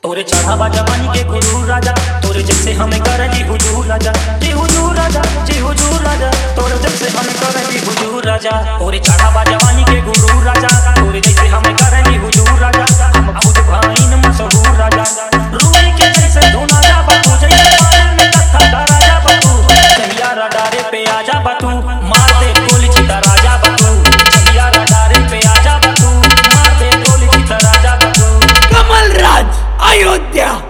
तोरे चढ़ावा जवानी के गुरु राजा, तोरे जैसे हमें करली हुजूर राजा, जी हुजूर राजा, जी हुजूर राजा, तोरे जैसे हमें करली हुजूर राजा। तोरे चढ़ावा जवानी के गुरु राजा, तोरे जैसे हमें करली हुजूर राजा, हम खुद भाईन मशहूर राजा। रूई के जैसे धुना जा बतू, जैसे पायल में कत्था धरा जा बतू, चलिया रडारे पे आजा बतू, मार दे गोली चिता राजा बतू, चलिया रडारे पे आजा बतू, मार दे गोली चिता राजा बतू। कमल राज अयोध्या।